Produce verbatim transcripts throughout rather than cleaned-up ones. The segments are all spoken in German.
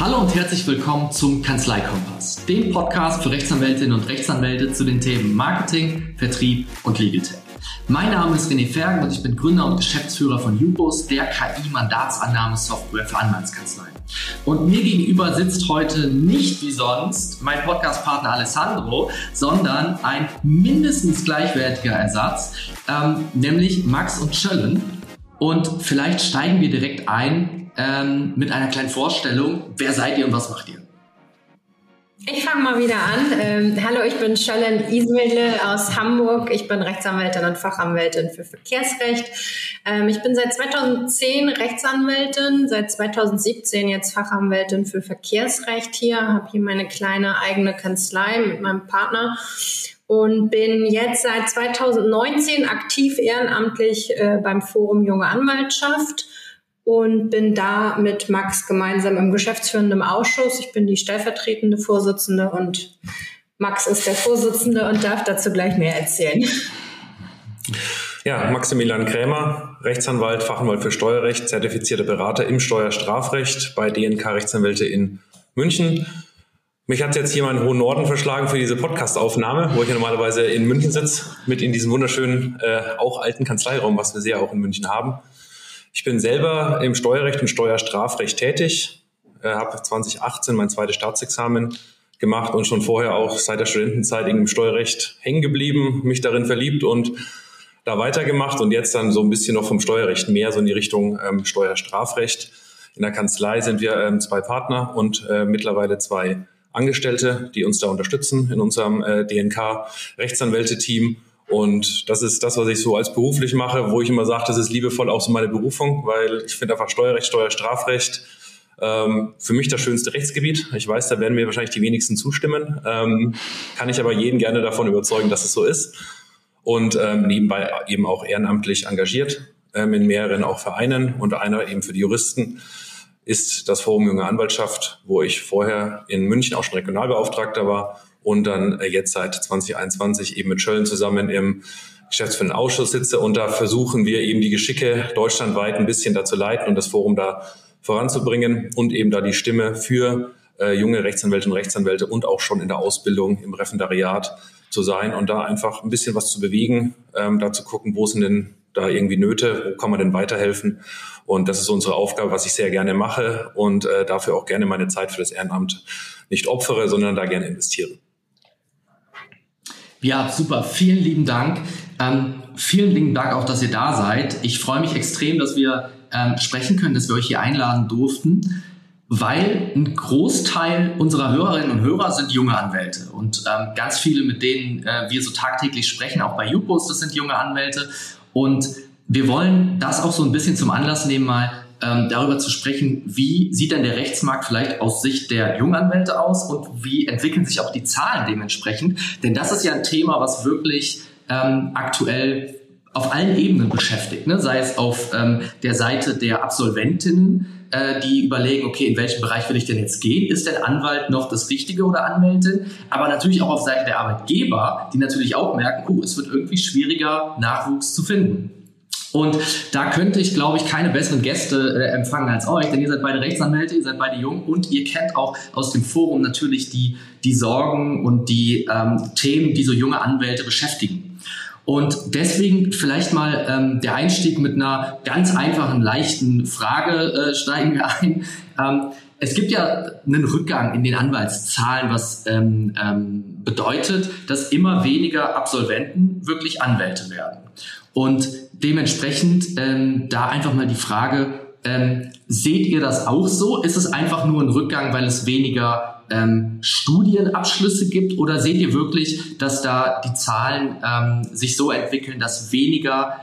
Hallo und herzlich willkommen zum Kanzleikompass, dem Podcast für Rechtsanwältinnen und Rechtsanwälte zu den Themen Marketing, Vertrieb und Legal Tech. Mein Name ist René Fergen und ich bin Gründer und Geschäftsführer von Jupos, der K I-Mandatsannahmesoftware für Anwaltskanzleien. Und mir gegenüber sitzt heute nicht wie sonst mein Podcastpartner Alessandro, sondern ein mindestens gleichwertiger Ersatz, ähm, nämlich Max und Schöllen. Und vielleicht steigen wir direkt ein ähm, mit einer kleinen Vorstellung. Wer seid ihr und was macht ihr? Ich fange mal wieder an. Ähm, hallo, ich bin Schöllen Ismedle aus Hamburg. Ich bin Rechtsanwältin und Fachanwältin für Verkehrsrecht. Ähm, ich bin seit zweitausendzehn Rechtsanwältin, seit zweitausendsiebzehn jetzt Fachanwältin für Verkehrsrecht hier. Habe hier meine kleine eigene Kanzlei mit meinem Partner und bin jetzt seit zweitausendneunzehn aktiv ehrenamtlich äh, beim Forum Junge Anwaltschaft. Und bin da mit Max gemeinsam im geschäftsführenden Ausschuss. Ich bin die stellvertretende Vorsitzende und Max ist der Vorsitzende und darf dazu gleich mehr erzählen. Ja, Maximilian Krämer, Rechtsanwalt, Fachanwalt für Steuerrecht, zertifizierter Berater im Steuerstrafrecht bei D N K Rechtsanwälte in München. Mich hat jetzt hier meinen hohen Norden verschlagen für diese Podcast-Aufnahme, wo ich ja normalerweise in München sitze, mit in diesem wunderschönen, äh, auch alten Kanzleiraum, was wir sehr auch in München haben. Ich bin selber im Steuerrecht und Steuerstrafrecht tätig, äh, habe zwanzig achtzehn mein zweites Staatsexamen gemacht und schon vorher auch seit der Studentenzeit im Steuerrecht hängen geblieben, mich darin verliebt und da weitergemacht und jetzt dann so ein bisschen noch vom Steuerrecht mehr so in die Richtung ähm, Steuerstrafrecht. In der Kanzlei sind wir ähm, zwei Partner und äh, mittlerweile zwei Angestellte, die uns da unterstützen in unserem äh, D N K-Rechtsanwälte-Team. Und das ist das, was ich so als beruflich mache, wo ich immer sage, das ist liebevoll auch so meine Berufung, weil ich finde einfach Steuerrecht, Steuerstrafrecht ähm, für mich das schönste Rechtsgebiet. Ich weiß, da werden mir wahrscheinlich die wenigsten zustimmen, ähm, kann ich aber jeden gerne davon überzeugen, dass es so ist. Und ähm, nebenbei eben auch ehrenamtlich engagiert ähm, in mehreren auch Vereinen, unter einer eben für die Juristen ist das Forum Junge Anwaltschaft, wo ich vorher in München auch schon Regionalbeauftragter war. Und dann jetzt seit zwanzig einundzwanzig eben mit Schöllen zusammen im geschäftsführenden Ausschuss sitze. Und da versuchen wir eben die Geschicke deutschlandweit ein bisschen da zu leiten und das Forum da voranzubringen und eben da die Stimme für äh, junge Rechtsanwältinnen und Rechtsanwälte und auch schon in der Ausbildung im Referendariat zu sein und da einfach ein bisschen was zu bewegen, ähm, da zu gucken, wo sind denn da irgendwie Nöte, wo kann man denn weiterhelfen. Und das ist unsere Aufgabe, was ich sehr gerne mache und äh, dafür auch gerne meine Zeit für das Ehrenamt nicht opfere, sondern da gerne investiere. Ja, super. Vielen lieben Dank. Ähm, vielen lieben Dank auch, dass ihr da seid. Ich freue mich extrem, dass wir ähm, sprechen können, dass wir euch hier einladen durften, weil ein Großteil unserer Hörerinnen und Hörer sind junge Anwälte. Und ähm, ganz viele, mit denen äh, wir so tagtäglich sprechen, auch bei Jupos, das sind junge Anwälte. Und wir wollen das auch so ein bisschen zum Anlass nehmen, mal ähm, darüber zu sprechen, wie sieht denn der Rechtsmarkt vielleicht aus Sicht der Junganwälte aus und wie entwickeln sich auch die Zahlen dementsprechend. Denn das ist ja ein Thema, was wirklich ähm, aktuell auf allen Ebenen beschäftigt, ne? Sei es auf ähm, der Seite der Absolventinnen, äh, die überlegen, okay, in welchen Bereich will ich denn jetzt gehen? Ist denn Anwalt noch das Richtige oder Anwältin? Aber natürlich auch auf Seite der Arbeitgeber, die natürlich auch merken, oh, es wird irgendwie schwieriger, Nachwuchs zu finden. Und da könnte ich, glaube ich, keine besseren Gäste äh, empfangen als euch, denn ihr seid beide Rechtsanwälte, ihr seid beide jung und ihr kennt auch aus dem Forum natürlich die, die Sorgen und die ähm, Themen, die so junge Anwälte beschäftigen. Und deswegen vielleicht mal ähm, der Einstieg mit einer ganz einfachen, leichten Frage äh, steigen wir ein. Ähm, es gibt ja einen Rückgang in den Anwaltszahlen, was ähm, ähm, bedeutet, dass immer weniger Absolventen wirklich Anwälte werden. Und dementsprechend ähm, da einfach mal die Frage, ähm, seht ihr das auch so? Ist es einfach nur ein Rückgang, weil es weniger ähm, Studienabschlüsse gibt? Oder seht ihr wirklich, dass da die Zahlen ähm, sich so entwickeln, dass weniger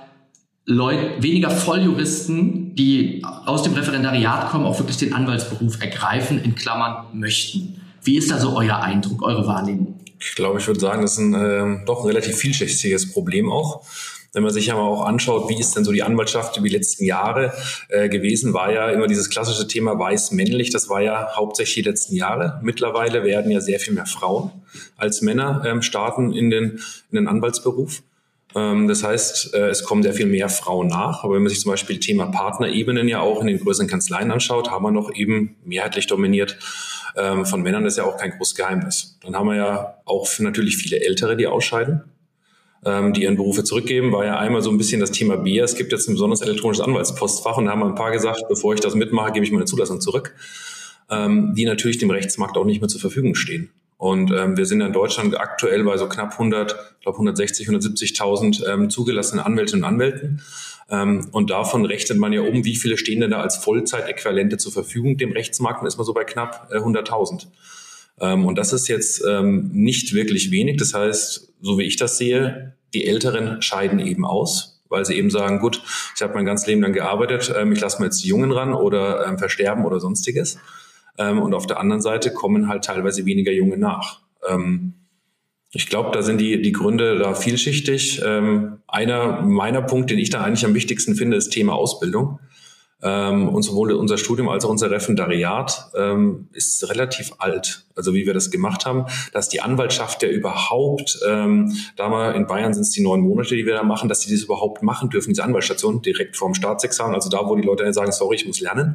Leute, weniger Volljuristen, die aus dem Referendariat kommen, auch wirklich den Anwaltsberuf ergreifen, in Klammern möchten? Wie ist da so euer Eindruck, eure Wahrnehmung? Ich glaube, ich würde sagen, das ist ein äh, doch ein relativ vielschichtiges Problem auch. Wenn man sich aber auch anschaut, wie ist denn so die Anwaltschaft über die letzten Jahre äh, gewesen, war ja immer dieses klassische Thema weiß-männlich. Das war ja hauptsächlich die letzten Jahre. Mittlerweile werden ja sehr viel mehr Frauen als Männer ähm, starten in den, in den Anwaltsberuf. Ähm, das heißt, äh, es kommen sehr viel mehr Frauen nach. Aber wenn man sich zum Beispiel Thema Partnerebenen ja auch in den größeren Kanzleien anschaut, haben wir noch eben mehrheitlich dominiert ähm, von Männern. Das ist ja auch kein großes Geheimnis. Dann haben wir ja auch natürlich viele Ältere, die ausscheiden, ähm, die ihren Berufe zurückgeben. War ja einmal so ein bisschen das Thema B I A. Es gibt jetzt ein besonderes elektronisches Anwaltspostfach und da haben wir ein paar gesagt, bevor ich das mitmache, gebe ich meine Zulassung zurück, ähm, die natürlich dem Rechtsmarkt auch nicht mehr zur Verfügung stehen. Und ähm, wir sind in Deutschland aktuell bei so knapp hundert, ich glaube hundertsechzig, hundertsiebzigtausend ähm, zugelassenen Anwältinnen und Anwälten. Ähm, und davon rechnet man ja um, wie viele stehen denn da als Vollzeitäquivalente zur Verfügung dem Rechtsmarkt. Und ist man so bei knapp äh, hunderttausend. Ähm, und das ist jetzt ähm, nicht wirklich wenig. Das heißt, so wie ich das sehe, die Älteren scheiden eben aus, weil sie eben sagen, gut, ich habe mein ganzes Leben lang gearbeitet, ähm, ich lasse mir jetzt die Jungen ran oder ähm, versterben oder sonstiges. Und auf der anderen Seite kommen halt teilweise weniger Junge nach. Ich glaube, da sind die, die Gründe da vielschichtig. Einer meiner Punkte, den ich da eigentlich am wichtigsten finde, ist Thema Ausbildung. Und sowohl unser Studium als auch unser Referendariat ist relativ alt, also wie wir das gemacht haben, dass die Anwaltschaft ja überhaupt, ähm, da mal in Bayern sind es die neun Monate, die wir da machen, dass die das überhaupt machen dürfen, diese Anwaltsstation direkt vorm Staatsexamen, also da, wo die Leute sagen, sorry, ich muss lernen,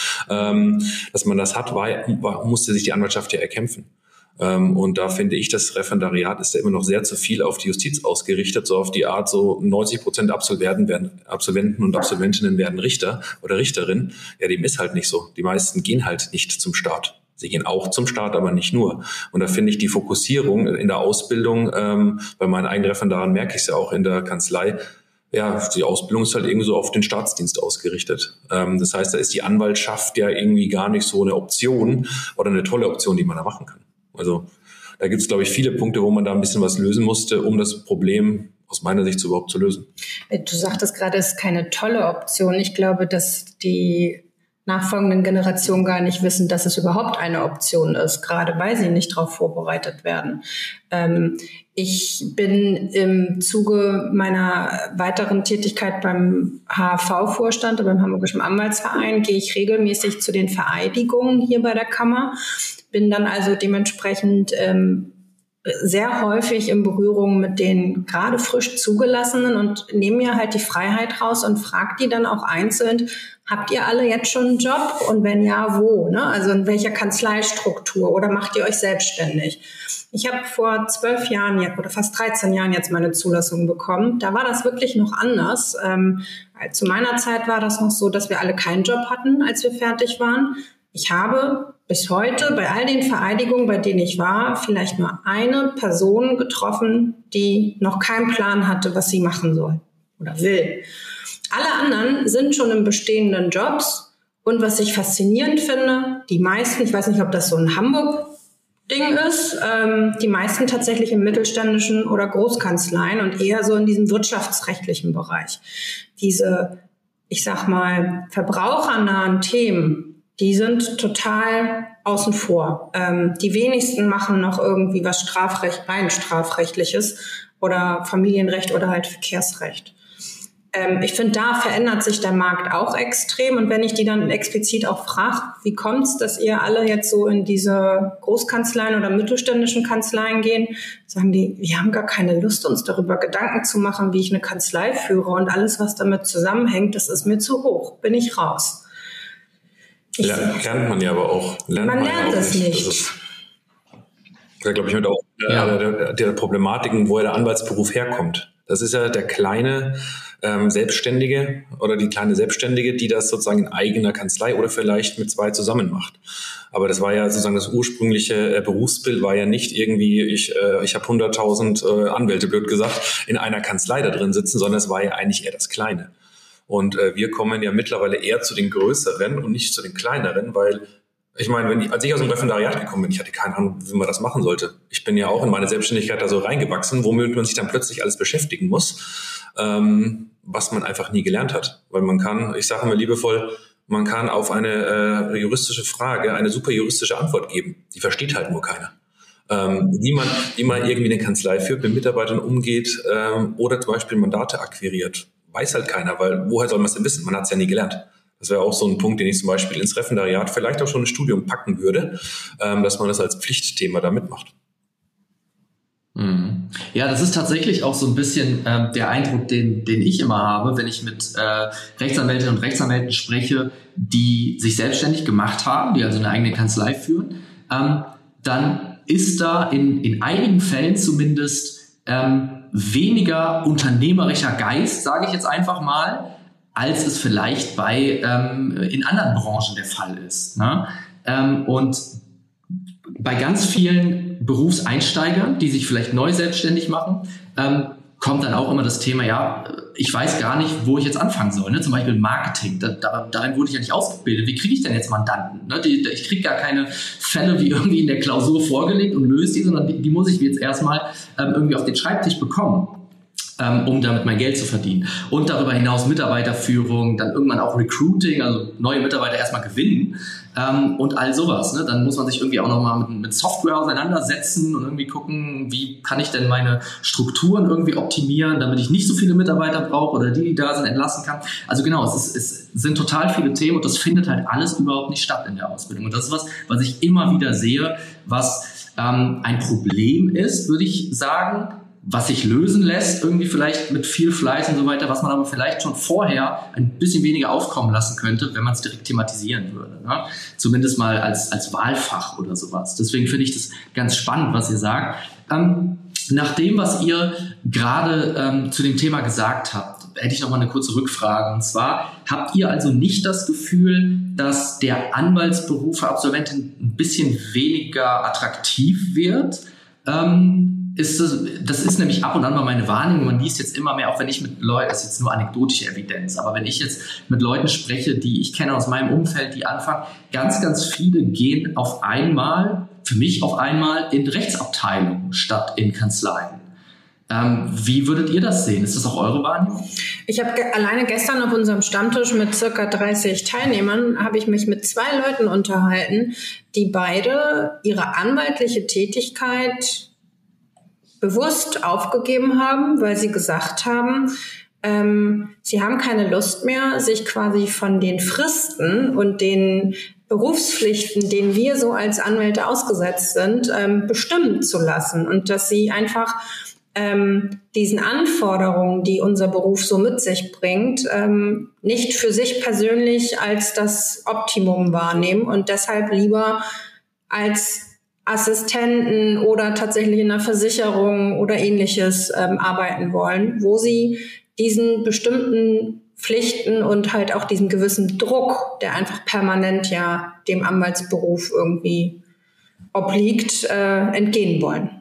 ähm, dass man das hat, war, war, musste sich die Anwaltschaft ja erkämpfen. Ähm, und da finde ich, das Referendariat ist ja immer noch sehr zu viel auf die Justiz ausgerichtet, so auf die Art, so neunzig Prozent Absolventen werden, Absolventen und Absolventinnen werden Richter oder Richterin. Ja, dem ist halt nicht so. Die meisten gehen halt nicht zum Staat. Sie gehen auch zum Staat, aber nicht nur. Und da finde ich die Fokussierung in der Ausbildung, ähm, bei meinen eigenen Referendaren merke ich es ja auch in der Kanzlei, ja, die Ausbildung ist halt irgendwie so auf den Staatsdienst ausgerichtet. Ähm, das heißt, da ist die Anwaltschaft ja irgendwie gar nicht so eine Option oder eine tolle Option, die man da machen kann. Also da gibt es, glaube ich, viele Punkte, wo man da ein bisschen was lösen musste, um das Problem aus meiner Sicht so überhaupt zu lösen. Du sagtest gerade, es ist keine tolle Option. Ich glaube, dass die nachfolgenden Generationen gar nicht wissen, dass es überhaupt eine Option ist, gerade weil sie nicht darauf vorbereitet werden. Ähm, ich bin im Zuge meiner weiteren Tätigkeit beim H A V-Vorstand, beim Hamburgischen Anwaltsverein, gehe ich regelmäßig zu den Vereidigungen hier bei der Kammer. Bin dann also dementsprechend ähm, sehr häufig in Berührung mit den gerade frisch Zugelassenen und nehme mir halt die Freiheit raus und frage die dann auch einzeln, habt ihr alle jetzt schon einen Job und wenn ja, wo? Ne? Also in welcher Kanzleistruktur oder macht ihr euch selbstständig? Ich habe vor zwölf Jahren jetzt, oder fast dreizehn Jahren jetzt meine Zulassung bekommen. Da war das wirklich noch anders. Ähm, zu meiner Zeit war das noch so, dass wir alle keinen Job hatten, als wir fertig waren. Ich habe bis heute bei all den Vereidigungen, bei denen ich war, vielleicht nur eine Person getroffen, die noch keinen Plan hatte, was sie machen soll oder will. Alle anderen sind schon in bestehenden Jobs und was ich faszinierend finde, die meisten, ich weiß nicht, ob das so ein Hamburg-Ding ist, ähm, die meisten tatsächlich im mittelständischen oder Großkanzleien und eher so in diesem wirtschaftsrechtlichen Bereich. Diese, ich sag mal, verbrauchernahen Themen, die sind total außen vor. Ähm, die wenigsten machen noch irgendwie was Strafrecht, rein Strafrechtliches oder Familienrecht oder halt Verkehrsrecht. Ähm, ich finde, da verändert sich der Markt auch extrem. Und wenn ich die dann explizit auch frage, wie kommt's, dass ihr alle jetzt so in diese Großkanzleien oder mittelständischen Kanzleien gehen, sagen die, wir haben gar keine Lust, uns darüber Gedanken zu machen, wie ich eine Kanzlei führe und alles, was damit zusammenhängt, das ist mir zu hoch, bin ich raus. Ich, lernt man ja aber auch. Lernt man, man lernt es nicht. nicht. Das ist, da glaube ich, mit auch ja. der, der, der Problematiken, woher der Anwaltsberuf herkommt. Das ist ja der kleine ähm, Selbstständige oder die kleine Selbstständige, die das sozusagen in eigener Kanzlei oder vielleicht mit zwei zusammen macht. Aber das war ja sozusagen das ursprüngliche äh, Berufsbild, war ja nicht irgendwie, ich, äh, ich habe hunderttausend äh, Anwälte, blöd gesagt, in einer Kanzlei da drin sitzen, sondern es war ja eigentlich eher das Kleine. Und äh, wir kommen ja mittlerweile eher zu den Größeren und nicht zu den Kleineren, weil ich meine, wenn ich, als ich aus dem Referendariat gekommen bin, ich hatte keine Ahnung, wie man das machen sollte. Ich bin ja auch in meine Selbstständigkeit da so reingewachsen, womit man sich dann plötzlich alles beschäftigen muss, ähm, was man einfach nie gelernt hat. Weil man kann, ich sage immer liebevoll, man kann auf eine äh, juristische Frage eine super juristische Antwort geben. Die versteht halt nur keiner. Ähm, wie man, wie man irgendwie eine Kanzlei führt, mit Mitarbeitern umgeht ähm, oder zum Beispiel Mandate akquiriert. Weiß halt keiner, weil woher soll man es denn wissen? Man hat es ja nie gelernt. Das wäre auch so ein Punkt, den ich zum Beispiel ins Referendariat vielleicht auch schon ein Studium packen würde, ähm, dass man das als Pflichtthema da mitmacht. Ja, das ist tatsächlich auch so ein bisschen ähm, der Eindruck, den, den ich immer habe, wenn ich mit äh, Rechtsanwältinnen und Rechtsanwälten spreche, die sich selbstständig gemacht haben, die also eine eigene Kanzlei führen. Ähm, dann ist da in, in einigen Fällen zumindest ähm, weniger unternehmerischer Geist, sage ich jetzt einfach mal, als es vielleicht bei ähm, in anderen Branchen der Fall ist. Ne? Ähm, und bei ganz vielen Berufseinsteigern, die sich vielleicht neu selbstständig machen, ähm, kommt dann auch immer das Thema, ja, ich weiß gar nicht, wo ich jetzt anfangen soll. Ne? Zum Beispiel Marketing, da, da, darin wurde ich ja nicht ausgebildet. Wie kriege ich denn jetzt Mandanten? Ne? Die, ich kriege gar keine Fälle wie irgendwie in der Klausur vorgelegt und löse die, sondern die, die muss ich jetzt erstmal ähm, irgendwie auf den Schreibtisch bekommen, ähm, um damit mein Geld zu verdienen. Und darüber hinaus Mitarbeiterführung, dann irgendwann auch Recruiting, also neue Mitarbeiter erstmal gewinnen. Ähm, und all sowas. Ne? Dann muss man sich irgendwie auch nochmal mit, mit Software auseinandersetzen und irgendwie gucken, wie kann ich denn meine Strukturen irgendwie optimieren, damit ich nicht so viele Mitarbeiter brauche oder die, die da sind, entlassen kann. Also genau, es, ist, es sind total viele Themen und das findet halt alles überhaupt nicht statt in der Ausbildung. Und das ist was, was ich immer wieder sehe, was ähm, ein Problem ist, würde ich sagen, was sich lösen lässt, irgendwie vielleicht mit viel Fleiß und so weiter, was man aber vielleicht schon vorher ein bisschen weniger aufkommen lassen könnte, wenn man es direkt thematisieren würde. Ne? Zumindest mal als, als Wahlfach oder sowas. Deswegen finde ich das ganz spannend, was ihr sagt. Ähm, nach dem, was ihr gerade ähm, zu dem Thema gesagt habt, hätte ich noch mal eine kurze Rückfrage. Und zwar, habt ihr also nicht das Gefühl, dass der Anwaltsberuf für Absolventen ein bisschen weniger attraktiv wird? Ähm, Ist das, das ist nämlich ab und an mal meine Wahrnehmung. Man liest jetzt immer mehr, auch wenn ich mit Leuten, das ist jetzt nur anekdotische Evidenz, aber wenn ich jetzt mit Leuten spreche, die ich kenne aus meinem Umfeld, die anfangen, ganz, ganz viele gehen auf einmal, für mich auf einmal, in Rechtsabteilungen statt in Kanzleien. Ähm, wie würdet ihr das sehen? Ist das auch eure Wahrnehmung? Ich habe ge- alleine gestern auf unserem Stammtisch mit circa dreißig Teilnehmern habe ich mich mit zwei Leuten unterhalten, die beide ihre anwaltliche Tätigkeit bewusst aufgegeben haben, weil sie gesagt haben, ähm, sie haben keine Lust mehr, sich quasi von den Fristen und den Berufspflichten, denen wir so als Anwälte ausgesetzt sind, ähm, bestimmen zu lassen und dass sie einfach ähm, diesen Anforderungen, die unser Beruf so mit sich bringt, ähm, nicht für sich persönlich als das Optimum wahrnehmen und deshalb lieber als Assistenten oder tatsächlich in einer Versicherung oder ähnliches ähm, arbeiten wollen, wo sie diesen bestimmten Pflichten und halt auch diesen gewissen Druck, der einfach permanent ja dem Anwaltsberuf irgendwie obliegt, äh, entgehen wollen.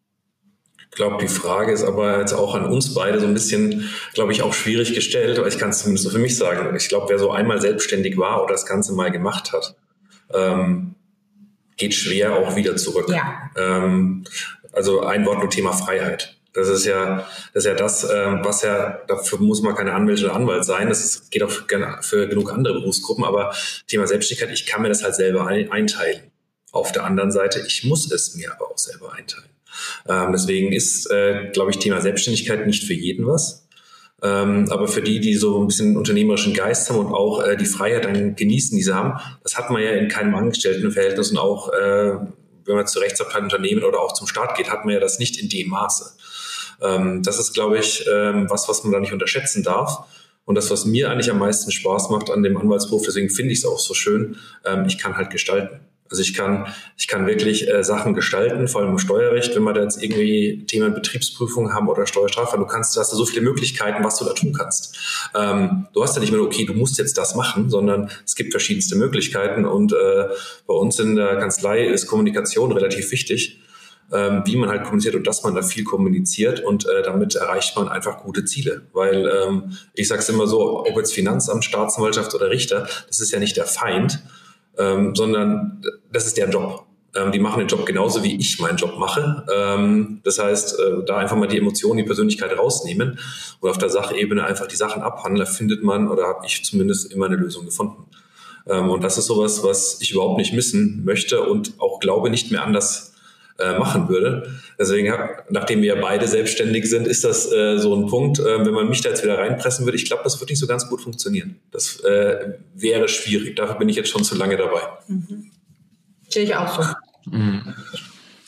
Ich glaube, die Frage ist aber jetzt auch an uns beide so ein bisschen, glaube ich, auch schwierig gestellt, aber ich kann es zumindest so für mich sagen. Ich glaube, wer so einmal selbstständig war oder das Ganze mal gemacht hat, ähm, geht schwer auch wieder zurück. Ja. Ähm, also ein Wort nur Thema Freiheit. Das ist ja, das ist ja das, äh, was ja, dafür muss man keine Anwältin oder Anwalt sein. Das ist, geht auch für, für genug andere Berufsgruppen. Aber Thema Selbstständigkeit, ich kann mir das halt selber ein, einteilen. Auf der anderen Seite, ich muss es mir aber auch selber einteilen. Ähm, deswegen ist, äh, glaube ich, Thema Selbstständigkeit nicht für jeden was. Ähm, aber für die, die so ein bisschen unternehmerischen Geist haben und auch äh, die Freiheit dann genießen, die sie haben, das hat man ja in keinem Angestelltenverhältnis und auch, äh, wenn man zu Rechtsabteilungen, Unternehmen oder auch zum Staat geht, hat man ja das nicht in dem Maße. Ähm, das ist, glaube ich, ähm, was, was man da nicht unterschätzen darf. Und das, was mir eigentlich am meisten Spaß macht an dem Anwaltsberuf, deswegen finde ich es auch so schön, ähm, ich kann halt gestalten. Also ich kann, ich kann wirklich äh, Sachen gestalten, vor allem im Steuerrecht, wenn wir da jetzt irgendwie Themen Betriebsprüfung haben oder Steuerstrafrecht, du kannst, du hast da so viele Möglichkeiten, was du da tun kannst. Ähm, du hast ja nicht mehr, okay, du musst jetzt das machen, sondern es gibt verschiedenste Möglichkeiten und äh, bei uns in der Kanzlei ist Kommunikation relativ wichtig, ähm, wie man halt kommuniziert und dass man da viel kommuniziert und äh, damit erreicht man einfach gute Ziele, weil ähm, ich sage es immer so, ob jetzt Finanzamt, Staatsanwaltschaft oder Richter, das ist ja nicht der Feind, Ähm, sondern das ist der Job. Ähm, die machen den Job genauso, wie ich meinen Job mache. Ähm, das heißt, äh, da einfach mal die Emotionen, die Persönlichkeit rausnehmen und auf der Sachebene einfach die Sachen abhandeln, da findet man, oder habe ich zumindest immer eine Lösung gefunden. Ähm, und das ist sowas, was ich überhaupt nicht missen möchte und auch glaube, nicht mehr anders äh, machen würde. Deswegen, hab, nachdem wir beide selbstständig sind, ist das äh, so ein Punkt, äh, wenn man mich da jetzt wieder reinpressen würde, ich glaube, das würde nicht so ganz gut funktionieren. Das äh, wäre schwierig. Dafür bin ich jetzt schon zu lange dabei. Mhm. Sehe ich auch so. Mhm.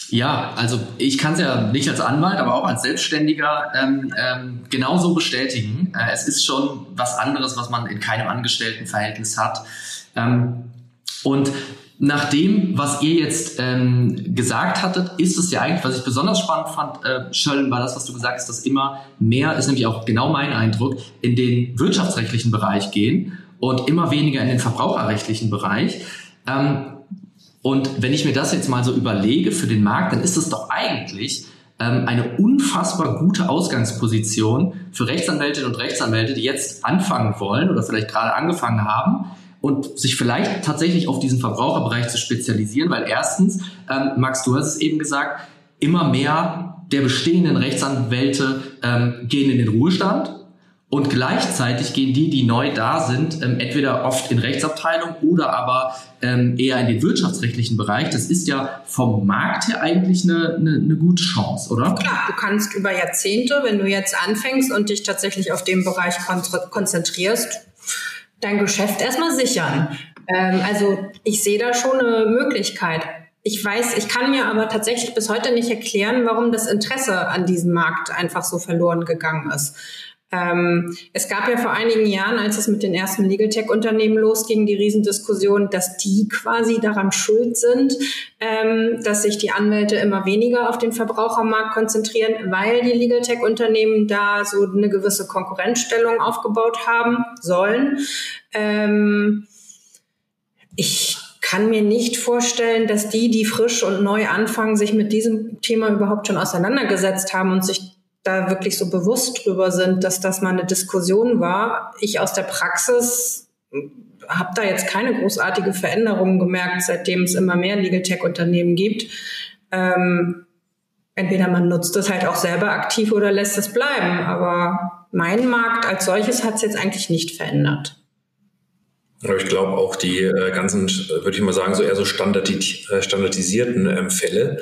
Ja, also ich kann es ja nicht als Anwalt, aber auch als Selbstständiger ähm, ähm, genauso bestätigen. Äh, es ist schon was anderes, was man in keinem Angestelltenverhältnis hat. Ähm, und nach dem, was ihr jetzt ähm, gesagt hattet, ist es ja eigentlich, was ich besonders spannend fand, äh, Schöllen, war das, was du gesagt hast, dass immer mehr, ist nämlich auch genau mein Eindruck, in den wirtschaftsrechtlichen Bereich gehen und immer weniger in den verbraucherrechtlichen Bereich. Ähm, Und wenn ich mir das jetzt mal so überlege für den Markt, dann ist es doch eigentlich ähm, eine unfassbar gute Ausgangsposition für Rechtsanwältinnen und Rechtsanwälte, die jetzt anfangen wollen oder vielleicht gerade angefangen haben und sich vielleicht tatsächlich auf diesen Verbraucherbereich zu spezialisieren, weil erstens, ähm, Max, du hast es eben gesagt, immer mehr der bestehenden Rechtsanwälte ähm, gehen in den Ruhestand. Und gleichzeitig gehen die, die neu da sind, ähm, entweder oft in Rechtsabteilung oder aber ähm, eher in den wirtschaftsrechtlichen Bereich. Das ist ja vom Markt her eigentlich eine, eine, eine gute Chance, oder? Klar, du kannst über Jahrzehnte, wenn du jetzt anfängst und dich tatsächlich auf den Bereich kon- konzentrierst, dein Geschäft erstmal sichern. Ähm, also ich sehe da schon eine Möglichkeit. Ich weiß, ich kann mir aber tatsächlich bis heute nicht erklären, warum das Interesse an diesem Markt einfach so verloren gegangen ist. Ähm, es gab ja vor einigen Jahren, als es mit den ersten Legal Tech-Unternehmen losging, die Riesendiskussion, dass die quasi daran schuld sind, ähm, dass sich die Anwälte immer weniger auf den Verbrauchermarkt konzentrieren, weil die Legal Tech-Unternehmen da so eine gewisse Konkurrenzstellung aufgebaut haben sollen. Ähm, ich kann mir nicht vorstellen, dass die, die frisch und neu anfangen, sich mit diesem Thema überhaupt schon auseinandergesetzt haben und sich da wirklich so bewusst drüber sind, dass das mal eine Diskussion war. Ich aus der Praxis habe da jetzt keine großartige Veränderung gemerkt, seitdem es immer mehr Legal Tech-Unternehmen gibt. Ähm, entweder man nutzt das halt auch selber aktiv oder lässt es bleiben. Aber mein Markt als solches hat es jetzt eigentlich nicht verändert. Ich glaube auch die äh, ganzen, würde ich mal sagen, so eher so standardis- äh, standardisierten ähm, Fälle,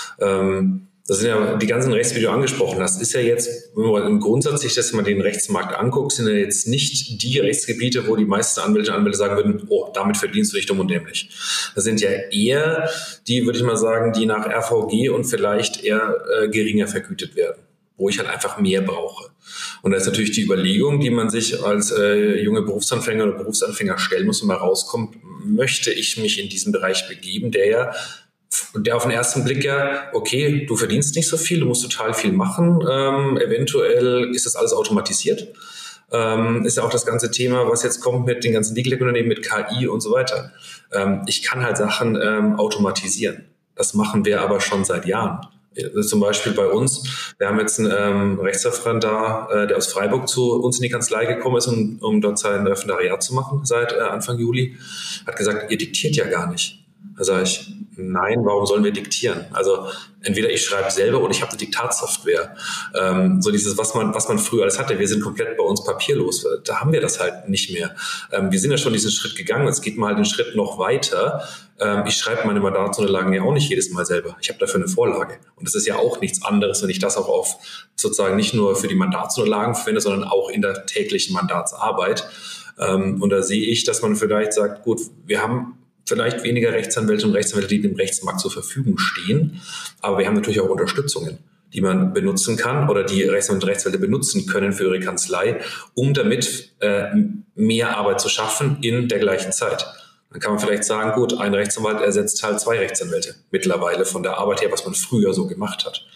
ähm, das sind ja die ganzen Rechts, wie du angesprochen hast, ist ja jetzt, wenn man im Grundsatz sich das mal den Rechtsmarkt anguckt, sind ja jetzt nicht die Rechtsgebiete, wo die meisten Anwälte und Anwälte sagen würden, oh, damit verdienst du dich dumm und dämlich. Das sind ja eher die, würde ich mal sagen, die nach R V G und vielleicht eher äh, geringer vergütet werden, wo ich halt einfach mehr brauche. Und da ist natürlich die Überlegung, die man sich als äh, junge Berufsanfänger oder Berufsanfänger stellen muss und mal rauskommt, möchte ich mich in diesen Bereich begeben, der ja der auf den ersten Blick ja, okay, du verdienst nicht so viel, du musst total viel machen, ähm, eventuell ist das alles automatisiert. Ähm, ist ja auch das ganze Thema, was jetzt kommt mit den ganzen Legal-Tech-Unternehmen, mit K I und so weiter. Ähm, ich kann halt Sachen ähm, automatisieren. Das machen wir aber schon seit Jahren. Zum Beispiel bei uns, wir haben jetzt einen ähm, Rechtsreferendar, äh, der aus Freiburg zu uns in die Kanzlei gekommen ist, um, um dort sein Referendariat zu machen seit äh, Anfang Juli, hat gesagt, ihr diktiert ja gar nicht. Da sage ich, nein, warum sollen wir diktieren? Also entweder ich schreibe selber oder ich habe eine Diktatsoftware. Ähm, so dieses, was man, was man früher alles hatte. Wir sind komplett bei uns papierlos. Da haben wir das halt nicht mehr. Ähm, wir sind ja schon diesen Schritt gegangen. Jetzt geht mal halt den Schritt noch weiter. Ähm, ich schreibe meine Mandatsunterlagen ja auch nicht jedes Mal selber. Ich habe dafür eine Vorlage. Und das ist ja auch nichts anderes, wenn ich das auch auf sozusagen nicht nur für die Mandatsunterlagen verwende, sondern auch in der täglichen Mandatsarbeit. Ähm, und da sehe ich, dass man vielleicht sagt, gut, wir haben vielleicht weniger Rechtsanwälte und Rechtsanwälte, die dem Rechtsmarkt zur Verfügung stehen. Aber wir haben natürlich auch Unterstützungen, die man benutzen kann oder die Rechtsanwälte und Rechtsanwälte benutzen können für ihre Kanzlei, um damit äh, mehr Arbeit zu schaffen in der gleichen Zeit. Dann kann man vielleicht sagen, gut, ein Rechtsanwalt ersetzt halt zwei Rechtsanwälte mittlerweile von der Arbeit her, was man früher so gemacht hat.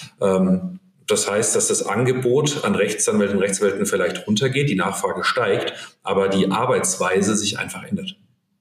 Ähm, das heißt, dass das Angebot an Rechtsanwälten und Rechtsanwälten vielleicht runtergeht, die Nachfrage steigt, aber die Arbeitsweise sich einfach ändert.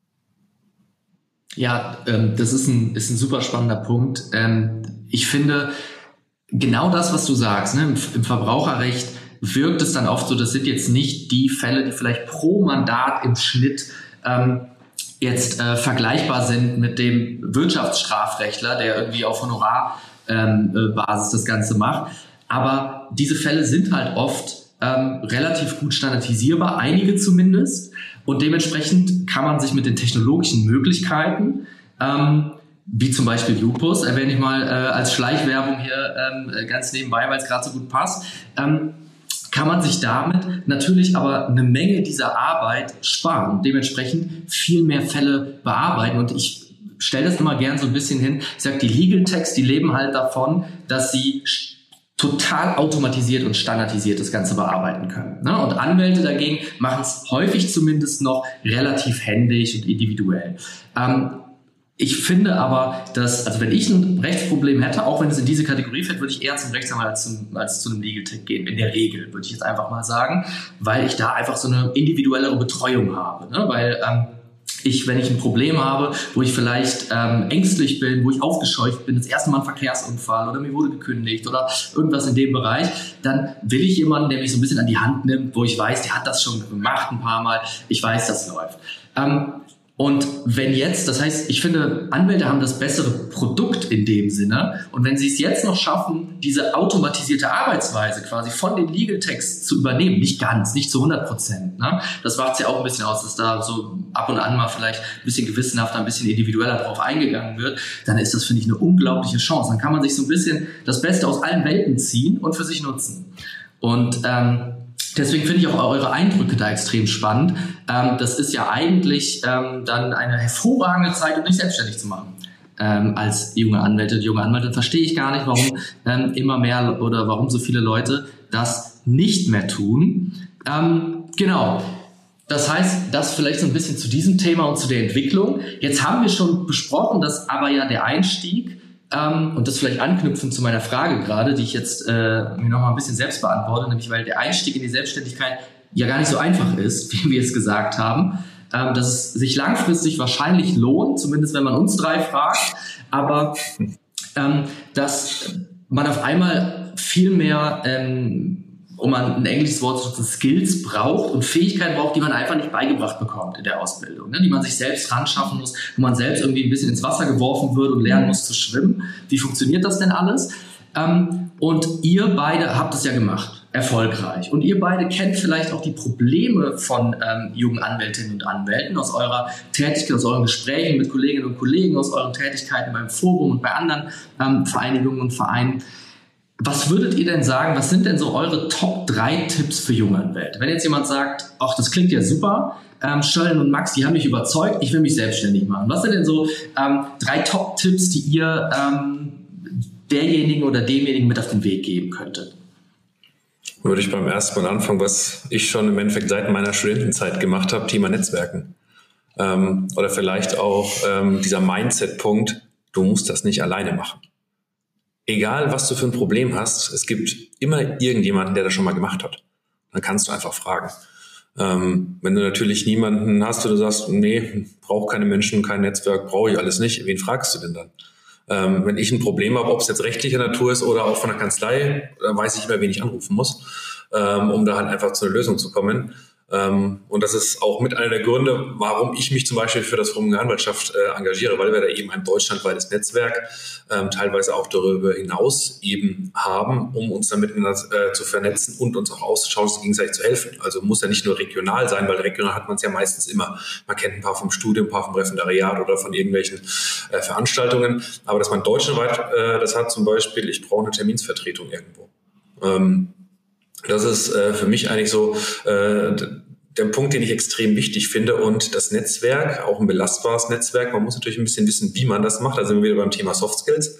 Ja, ähm, das ist ein, ist ein super spannender Punkt. Ähm, ich finde, genau das, was du sagst, ne, im, im Verbraucherrecht wirkt es dann oft so, das sind jetzt nicht die Fälle, die vielleicht pro Mandat im Schnitt ähm, jetzt äh, vergleichbar sind mit dem Wirtschaftsstrafrechtler, der irgendwie auf Honorarbasis ähm, äh, das Ganze macht. Aber diese Fälle sind halt oft ähm, relativ gut standardisierbar, einige zumindest. Und dementsprechend kann man sich mit den technologischen Möglichkeiten, ähm, wie zum Beispiel Lupus, erwähne ich mal äh, als Schleichwerbung hier ähm, ganz nebenbei, weil es gerade so gut passt, ähm, kann man sich damit natürlich aber eine Menge dieser Arbeit sparen und dementsprechend viel mehr Fälle bearbeiten. Und ich stelle das immer gern so ein bisschen hin. Ich sage, die Legal Techs, die leben halt davon, dass sie total automatisiert und standardisiert das Ganze bearbeiten können. Ne? Und Anwälte dagegen machen es häufig zumindest noch relativ händisch und individuell. Ähm, ich finde aber, dass, also wenn ich ein Rechtsproblem hätte, auch wenn es in diese Kategorie fällt, würde ich eher zum Rechtsanwalt als, zum, als zu einem Legal Tech gehen. In der Regel, würde ich jetzt einfach mal sagen, weil ich da einfach so eine individuellere Betreuung habe. Ne? Weil ähm, ich, wenn ich ein Problem habe, wo ich vielleicht ähm, ängstlich bin, wo ich aufgescheucht bin, das erste Mal ein Verkehrsunfall oder mir wurde gekündigt oder irgendwas in dem Bereich, dann will ich jemanden, der mich so ein bisschen an die Hand nimmt, wo ich weiß, der hat das schon gemacht ein paar Mal, ich weiß, das läuft. Ähm, Und wenn jetzt, das heißt, ich finde, Anwälte haben das bessere Produkt in dem Sinne. Und wenn sie es jetzt noch schaffen, diese automatisierte Arbeitsweise quasi von den Legal Techs zu übernehmen, nicht ganz, nicht zu hundert Prozent, ne? Das macht es ja auch ein bisschen aus, dass da so ab und an mal vielleicht ein bisschen gewissenhafter, ein bisschen individueller drauf eingegangen wird, dann ist das, finde ich, eine unglaubliche Chance. Dann kann man sich so ein bisschen das Beste aus allen Welten ziehen und für sich nutzen. Und ähm, deswegen finde ich auch eure Eindrücke da extrem spannend. Ähm, das ist ja eigentlich ähm, dann eine hervorragende Zeit, um dich selbstständig zu machen. Ähm, als junge Anwälte, junge Anwälte verstehe ich gar nicht, warum ähm, immer mehr oder warum so viele Leute das nicht mehr tun. Ähm, genau. Das heißt, das vielleicht so ein bisschen zu diesem Thema und zu der Entwicklung. Jetzt haben wir schon besprochen, dass aber ja der Einstieg Um, und das vielleicht anknüpfen zu meiner Frage gerade, die ich jetzt äh, mir noch mal ein bisschen selbst beantworte, nämlich weil der Einstieg in die Selbstständigkeit ja gar nicht so einfach ist, wie wir es gesagt haben, ähm, dass es sich langfristig wahrscheinlich lohnt, zumindest wenn man uns drei fragt, aber ähm, dass man auf einmal viel mehr, ähm, um man ein englisches Wort zu nutzen, Skills braucht und Fähigkeiten braucht, die man einfach nicht beigebracht bekommt in der Ausbildung, ne? Die man sich selbst ran schaffen muss, wo man selbst irgendwie ein bisschen ins Wasser geworfen wird und lernen muss zu schwimmen. Wie funktioniert das denn alles? Ähm, und ihr beide habt es ja gemacht, erfolgreich. Und ihr beide kennt vielleicht auch die Probleme von ähm, jungen Anwältinnen und Anwälten aus eurer Tätigkeit, aus euren Gesprächen mit Kolleginnen und Kollegen, aus euren Tätigkeiten beim Forum und bei anderen ähm, Vereinigungen und Vereinen. Was würdet ihr denn sagen, was sind denn so eure Top drei Tipps für junge Anwälte? Wenn jetzt jemand sagt, ach, das klingt ja super, ähm, Schöllen und Max, die haben mich überzeugt, ich will mich selbstständig machen. Was sind denn so ähm, drei Top-Tipps, die ihr ähm, derjenigen oder demjenigen mit auf den Weg geben könntet? Würde ich beim ersten Mal anfangen, was ich schon im Endeffekt seit meiner Studentenzeit gemacht habe, Thema Netzwerken. Ähm, oder vielleicht auch ähm, dieser Mindset-Punkt, du musst das nicht alleine machen. Egal, was du für ein Problem hast, es gibt immer irgendjemanden, der das schon mal gemacht hat. Dann kannst du einfach fragen. Ähm, wenn du natürlich niemanden hast, wo du sagst, nee, brauche keine Menschen, kein Netzwerk, brauche ich alles nicht, wen fragst du denn dann? Ähm, wenn ich ein Problem habe, ob es jetzt rechtlicher Natur ist oder auch von der Kanzlei, dann weiß ich immer, wen ich anrufen muss, ähm, um da halt einfach zu einer Lösung zu kommen. Ähm, und das ist auch mit einer der Gründe, warum ich mich zum Beispiel für das Forum der Anwaltschaft äh, engagiere, weil wir da eben ein deutschlandweites Netzwerk, ähm, teilweise auch darüber hinaus eben haben, um uns dann miteinander äh, zu vernetzen und uns auch auszuschauen, uns gegenseitig zu helfen. Also muss ja nicht nur regional sein, weil regional hat man es ja meistens immer. Man kennt ein paar vom Studium, ein paar vom Referendariat oder von irgendwelchen äh, Veranstaltungen. Aber dass man deutschlandweit äh, das hat, zum Beispiel, ich brauche eine Terminsvertretung irgendwo. Ähm, Das ist äh, für mich eigentlich so äh, der Punkt, den ich extrem wichtig finde. Und das Netzwerk, auch ein belastbares Netzwerk, man muss natürlich ein bisschen wissen, wie man das macht. Da sind wir wieder beim Thema Soft Skills.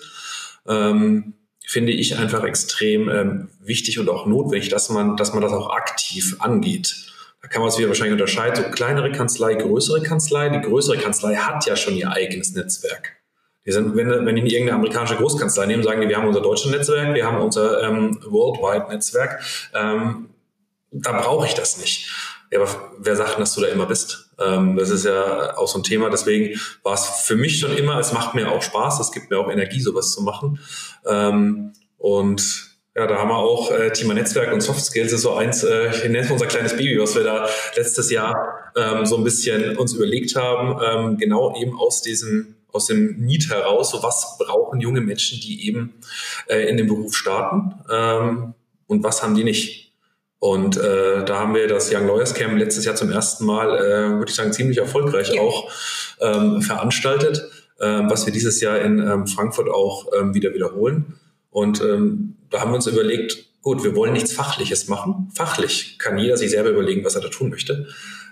Ähm, finde ich einfach extrem ähm, wichtig und auch notwendig, dass man, dass man das auch aktiv angeht. Da kann man es wieder wahrscheinlich unterscheiden. So kleinere Kanzlei, größere Kanzlei. Die größere Kanzlei hat ja schon ihr eigenes Netzwerk. Die sind, wenn, wenn die irgendeine amerikanische Großkanzlei nehmen, sagen die, wir haben unser deutsches Netzwerk, wir haben unser ähm, Worldwide-Netzwerk. Ähm, da brauche ich das nicht. Ja, aber wer sagt denn, dass du da immer bist? Ähm, das ist ja auch so ein Thema. Deswegen war es für mich schon immer, es macht mir auch Spaß, es gibt mir auch Energie, sowas zu machen. Ähm, und ja, da haben wir auch äh, Thema Netzwerk und Soft Skills ist so eins, äh, ich nenne es unser kleines Baby, was wir da letztes Jahr ähm, so ein bisschen uns überlegt haben, ähm, genau eben aus diesem aus dem Need heraus, so was brauchen junge Menschen, die eben äh, in den Beruf starten ähm, und was haben die nicht. Und äh, da haben wir das Young Lawyers Camp letztes Jahr zum ersten Mal, äh, würde ich sagen, ziemlich erfolgreich ja. auch ähm, veranstaltet, äh, was wir dieses Jahr in ähm, Frankfurt auch ähm, wieder wiederholen. Und ähm, da haben wir uns überlegt, gut, wir wollen nichts Fachliches machen. Fachlich kann jeder sich selber überlegen, was er da tun möchte.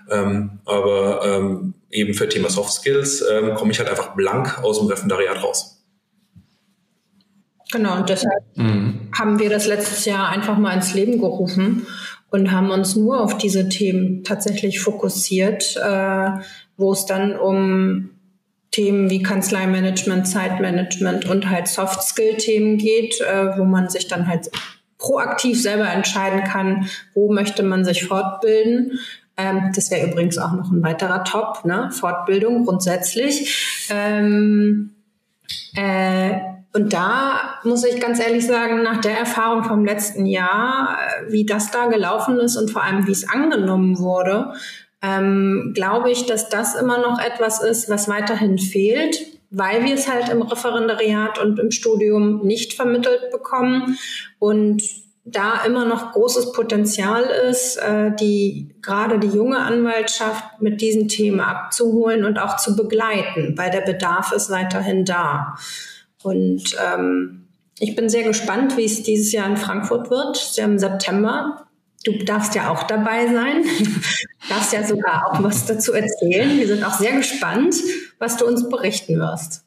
Ähm, aber ähm, eben für Thema Soft Skills ähm, komme ich halt einfach blank aus dem Referendariat raus. Genau, und deshalb mhm. haben wir das letztes Jahr einfach mal ins Leben gerufen und haben uns nur auf diese Themen tatsächlich fokussiert, äh, wo es dann um Themen wie Kanzleimanagement, Zeitmanagement und halt Soft-Skill-Themen geht, äh, wo man sich dann halt proaktiv selber entscheiden kann, wo möchte man sich fortbilden. Ähm, das wäre übrigens auch noch ein weiterer Top, ne? Fortbildung grundsätzlich. Ähm, äh, und da muss ich ganz ehrlich sagen, nach der Erfahrung vom letzten Jahr, wie das da gelaufen ist und vor allem, wie es angenommen wurde, ähm, glaube ich, dass das immer noch etwas ist, was weiterhin fehlt, weil wir es halt im Referendariat und im Studium nicht vermittelt bekommen und da immer noch großes Potenzial ist, äh, die gerade die junge Anwaltschaft mit diesen Themen abzuholen und auch zu begleiten, weil der Bedarf ist weiterhin da. Und ähm, ich bin sehr gespannt, wie es dieses Jahr in Frankfurt wird, ja im September. Du darfst ja auch dabei sein. Du darfst ja sogar auch was dazu erzählen. Wir sind auch sehr gespannt, was du uns berichten wirst.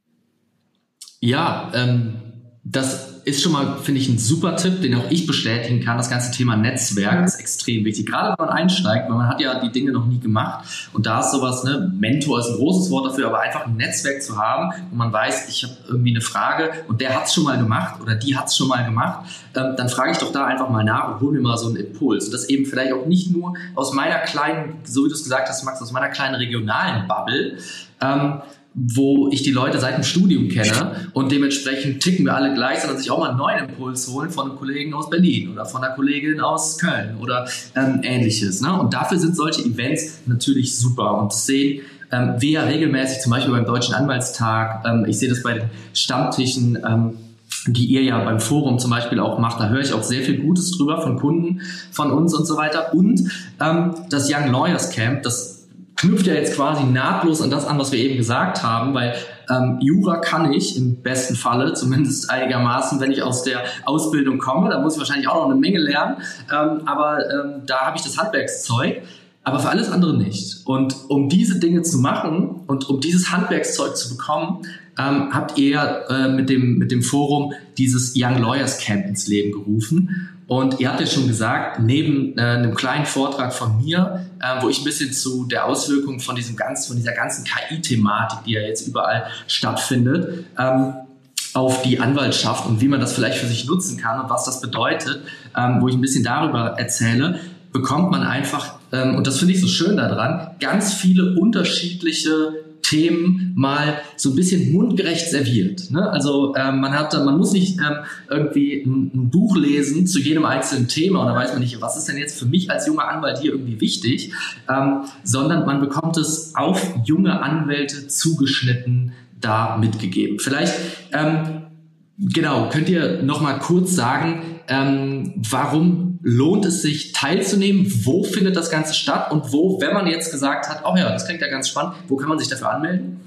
Ja, ähm, das ist schon mal, finde ich, ein super Tipp, den auch ich bestätigen kann. Das ganze Thema Netzwerk ist extrem wichtig. Gerade wenn man einsteigt, weil man hat ja die Dinge noch nie gemacht. Und da ist sowas, ne, Mentor ist ein großes Wort dafür, aber einfach ein Netzwerk zu haben, wo man weiß, ich habe irgendwie eine Frage und der hat es schon mal gemacht oder die hat es schon mal gemacht, ähm, dann frage ich doch da einfach mal nach und hole mir mal so einen Impuls. Und das eben vielleicht auch nicht nur aus meiner kleinen, so wie du es gesagt hast, Max, aus meiner kleinen regionalen Bubble, ähm, wo ich die Leute seit dem Studium kenne und dementsprechend ticken wir alle gleich, sondern sich auch mal einen neuen Impuls holen von einem Kollegen aus Berlin oder von einer Kollegin aus Köln oder ähm, ähnliches. Ne? Und dafür sind solche Events natürlich super und das sehen ähm, wir ja regelmäßig, zum Beispiel beim Deutschen Anwaltstag. Ähm, ich sehe das bei den Stammtischen, ähm, die ihr ja beim Forum zum Beispiel auch macht. Da höre ich auch sehr viel Gutes drüber von Kunden von uns und so weiter. Und ähm, das Young Lawyers Camp, das knüpft ja jetzt quasi nahtlos an das an, was wir eben gesagt haben, weil ähm, Jura kann ich im besten Falle, zumindest einigermaßen, wenn ich aus der Ausbildung komme. Da muss ich wahrscheinlich auch noch eine Menge lernen, ähm, aber ähm, da habe ich das Handwerkszeug, aber für alles andere nicht. Und um diese Dinge zu machen und um dieses Handwerkszeug zu bekommen, ähm, habt ihr äh, mit dem, mit dem Forum dieses Young Lawyers Camp ins Leben gerufen. Und ihr habt ja schon gesagt, neben äh, einem kleinen Vortrag von mir, äh, wo ich ein bisschen zu der Auswirkung von diesem ganzen, von dieser ganzen K I-Thematik, die ja jetzt überall stattfindet, ähm, auf die Anwaltschaft und wie man das vielleicht für sich nutzen kann und was das bedeutet, ähm, wo ich ein bisschen darüber erzähle, bekommt man einfach, ähm, und das finde ich so schön daran, ganz viele unterschiedliche Themen mal so ein bisschen mundgerecht serviert. Ne? Also ähm, man hat, man muss nicht ähm, irgendwie ein, ein Buch lesen zu jedem einzelnen Thema und da weiß man nicht, was ist denn jetzt für mich als junger Anwalt hier irgendwie wichtig, ähm, sondern man bekommt es auf junge Anwälte zugeschnitten da mitgegeben. Vielleicht ähm, genau, könnt ihr noch mal kurz sagen, ähm, warum lohnt es sich teilzunehmen? Wo findet das Ganze statt? Und wo, wenn man jetzt gesagt hat, oh ja, das klingt ja ganz spannend, wo kann man sich dafür anmelden?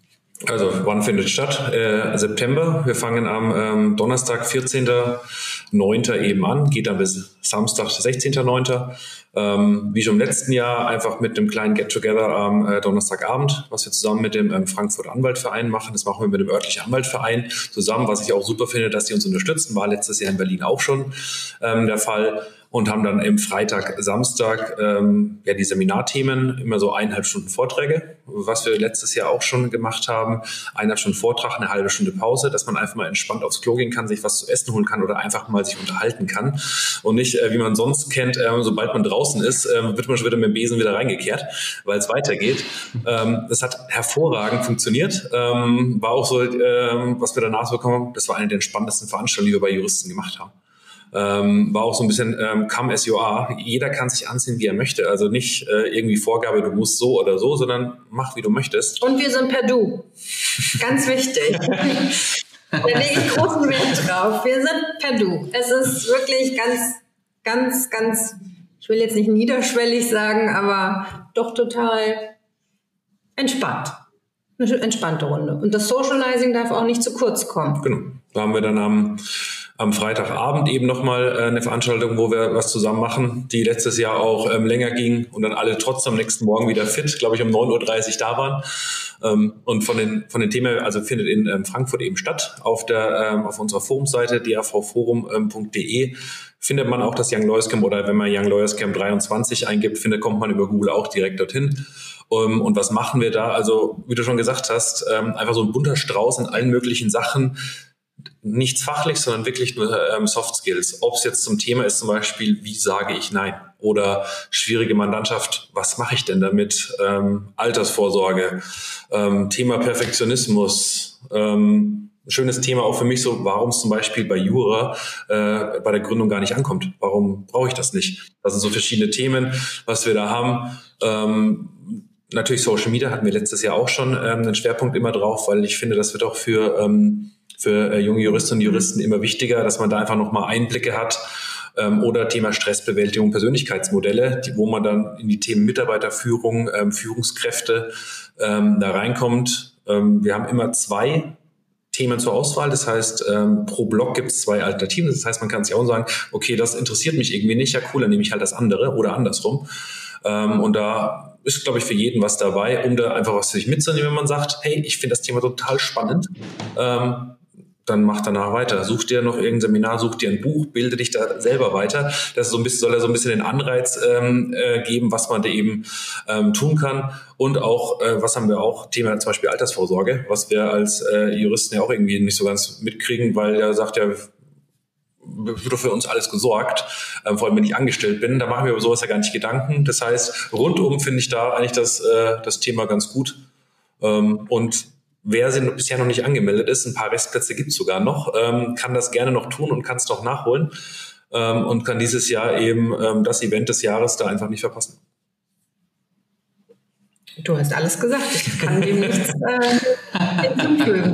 Also, wann findet statt? Äh, September. Wir fangen am ähm, Donnerstag, vierzehnten neunten eben an, geht dann bis Samstag, sechzehnten neunten Ähm, wie schon im letzten Jahr, einfach mit einem kleinen Get-Together am äh, Donnerstagabend, was wir zusammen mit dem ähm, Frankfurter Anwaltverein machen. Das machen wir mit dem örtlichen Anwaltverein zusammen, was ich auch super finde, dass die uns unterstützen. War letztes Jahr in Berlin auch schon ähm, der Fall. Und haben dann im Freitag, Samstag ähm, ja die Seminarthemen, immer so eineinhalb Stunden Vorträge, was wir letztes Jahr auch schon gemacht haben. Eineinhalb Stunden Vortrag, eine halbe Stunde Pause, dass man einfach mal entspannt aufs Klo gehen kann, sich was zu essen holen kann oder einfach mal sich unterhalten kann. Und nicht, äh, wie man sonst kennt, äh, sobald man draußen ist, äh, wird man schon wieder mit dem Besen wieder reingekehrt, weil es weitergeht. Ähm, das hat hervorragend funktioniert. Ähm, war auch so, äh, was wir danach bekommen haben, das war eine der entspanntesten Veranstaltungen, die wir bei Juristen gemacht haben. Ähm, war auch so ein bisschen ähm, come as you are. Jeder kann sich anziehen, wie er möchte. Also nicht äh, irgendwie Vorgabe, du musst so oder so, sondern mach, wie du möchtest. Und wir sind per Du. Ganz wichtig. Da lege ich großen Wert drauf. Wir sind per Du. Es ist wirklich ganz, ganz, ganz, ich will jetzt nicht niederschwellig sagen, aber doch total entspannt. Eine entspannte Runde. Und das Socializing darf auch nicht zu kurz kommen. Genau. Da haben wir dann am am Freitagabend eben nochmal äh, eine Veranstaltung, wo wir was zusammen machen, die letztes Jahr auch ähm, länger ging und dann alle trotzdem am nächsten Morgen wieder fit, glaube ich, um neun Uhr dreißig da waren. Ähm, und von den, von den Themen, also findet in ähm, Frankfurt eben statt, auf der, ähm, auf unserer Forumseite d a v forum punkt d e findet man auch das Young Lawyers Camp, oder wenn man Young Lawyers Camp dreiundzwanzig eingibt, findet, kommt man über Google auch direkt dorthin. Um, und was machen wir da? Also, wie du schon gesagt hast, ähm, einfach so ein bunter Strauß in allen möglichen Sachen. Nichts fachlich, sondern wirklich nur ähm, Soft Skills. Ob es jetzt zum Thema ist, zum Beispiel, wie sage ich Nein? Oder schwierige Mandantschaft, was mache ich denn damit? Ähm, Altersvorsorge, ähm, Thema Perfektionismus, ähm, schönes Thema auch für mich so, warum es zum Beispiel bei Jura äh, bei der Gründung gar nicht ankommt. Warum brauche ich das nicht? Das sind so verschiedene Themen, was wir da haben. Ähm, natürlich Social Media hatten wir letztes Jahr auch schon ähm, einen Schwerpunkt immer drauf, weil ich finde, das wird auch für ähm, für äh, junge Juristinnen und Juristen immer wichtiger, dass man da einfach nochmal Einblicke hat. Ähm, oder Thema Stressbewältigung, Persönlichkeitsmodelle, die, wo man dann in die Themen Mitarbeiterführung, ähm, Führungskräfte ähm, da reinkommt. Ähm, wir haben immer zwei Themen zur Auswahl. Das heißt, ähm, pro Blog gibt es zwei Alternativen. Das heißt, man kann sich auch sagen, okay, das interessiert mich irgendwie nicht. Ja, cool, dann nehme ich halt das andere oder andersrum. Ähm, und da ist, glaube ich, für jeden was dabei, um da einfach was für sich mitzunehmen, wenn man sagt, hey, ich finde das Thema total spannend. Ähm, dann mach danach weiter. Such dir noch irgendein Seminar, such dir ein Buch, bilde dich da selber weiter. Das ist so ein bisschen, soll er so ein bisschen den Anreiz ähm, äh, geben, was man da eben ähm, tun kann. Und auch, äh, was haben wir auch? Thema zum Beispiel Altersvorsorge, was wir als äh, Juristen ja auch irgendwie nicht so ganz mitkriegen, weil er sagt ja, wird doch für uns alles gesorgt, ähm, vor allem wenn ich angestellt bin. Da machen wir über sowas ja gar nicht Gedanken. Das heißt, rundum finde ich da eigentlich das, äh, das Thema ganz gut. Ähm, und wer bisher noch nicht angemeldet ist, ein paar Restplätze gibt es sogar noch, ähm, kann das gerne noch tun und kann es noch nachholen ähm, und kann dieses Jahr eben ähm, das Event des Jahres da einfach nicht verpassen. Du hast alles gesagt. Ich kann dem nichts äh, hinzufügen.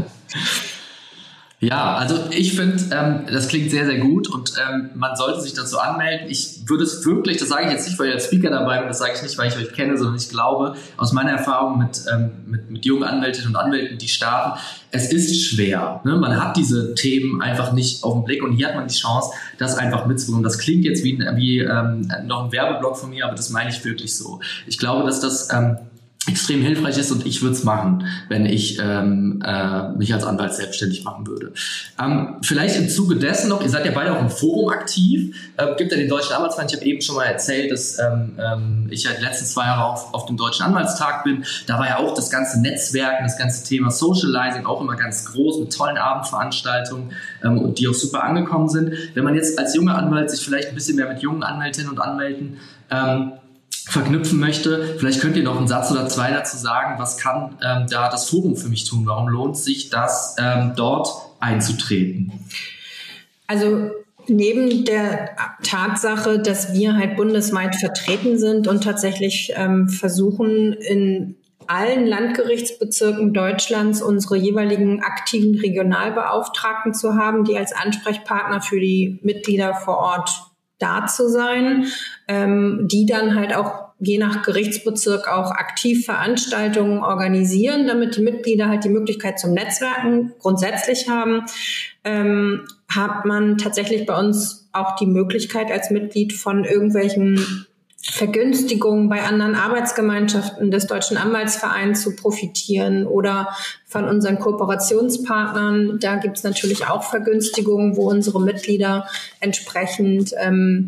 Ja, also ich finde, ähm, das klingt sehr, sehr gut und ähm, man sollte sich dazu anmelden. Ich würde es wirklich, das sage ich jetzt nicht, weil ich als Speaker dabei bin, das sage ich nicht, weil ich euch kenne, sondern ich glaube, aus meiner Erfahrung mit, ähm, mit, mit jungen Anwältinnen und Anwälten, die starten, es ist schwer. Ne? Man hat diese Themen einfach nicht auf den Blick und hier hat man die Chance, das einfach mitzubekommen. Das klingt jetzt wie, wie ähm, noch ein Werbeblock von mir, aber das meine ich wirklich so. Ich glaube, dass das Ähm, extrem hilfreich ist und ich würde es machen, wenn ich ähm, äh, mich als Anwalt selbstständig machen würde. Ähm, vielleicht im Zuge dessen noch, ihr seid ja beide auch im Forum aktiv, äh, gibt ja den Deutschen Anwaltsverein, ich habe eben schon mal erzählt, dass ähm, ähm, ich ja die letzten zwei Jahre auf, auf dem Deutschen Anwaltstag bin, da war ja auch das ganze Netzwerken, das ganze Thema Socializing auch immer ganz groß mit tollen Abendveranstaltungen, ähm, die auch super angekommen sind. Wenn man jetzt als junger Anwalt sich vielleicht ein bisschen mehr mit jungen Anwältinnen und Anwälten ähm, verknüpfen möchte. Vielleicht könnt ihr noch einen Satz oder zwei dazu sagen, was kann ähm, da das Forum für mich tun? Warum lohnt sich das, ähm, dort einzutreten? Also neben der Tatsache, dass wir halt bundesweit vertreten sind und tatsächlich ähm, versuchen, in allen Landgerichtsbezirken Deutschlands unsere jeweiligen aktiven Regionalbeauftragten zu haben, die als Ansprechpartner für die Mitglieder vor Ort da zu sein, ähm, die dann halt auch je nach Gerichtsbezirk auch aktiv Veranstaltungen organisieren, damit die Mitglieder halt die Möglichkeit zum Netzwerken grundsätzlich haben, ähm, hat man tatsächlich bei uns auch die Möglichkeit als Mitglied von irgendwelchen Vergünstigungen bei anderen Arbeitsgemeinschaften des Deutschen Anwaltsvereins zu profitieren oder von unseren Kooperationspartnern. Da gibt es natürlich auch Vergünstigungen, wo unsere Mitglieder entsprechend ähm,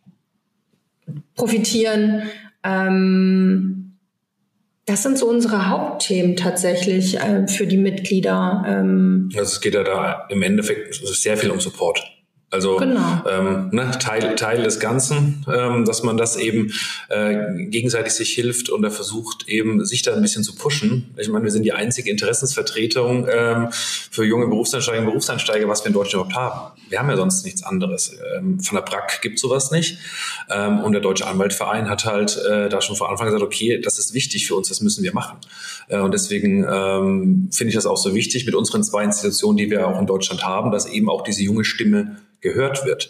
profitieren. Ähm, das sind so unsere Hauptthemen tatsächlich äh, für die Mitglieder. Ähm. Also es geht ja da im Endeffekt sehr viel um Support. Also genau. ähm, ne, Teil, Teil des Ganzen, ähm, dass man das eben äh, gegenseitig sich hilft und er versucht eben, sich da ein bisschen zu pushen. Ich meine, wir sind die einzige Interessensvertretung ähm, für junge Berufseinsteiger und Berufseinsteiger, was wir in Deutschland überhaupt haben. Wir haben ja sonst nichts anderes. Ähm, von der B R A C gibt sowas nicht. Ähm, und der Deutsche Anwaltverein hat halt äh, da schon von Anfang gesagt, okay, das ist wichtig für uns, das müssen wir machen. Äh, und deswegen ähm, finde ich das auch so wichtig mit unseren zwei Institutionen, die wir auch in Deutschland haben, dass eben auch diese junge Stimme gehört wird.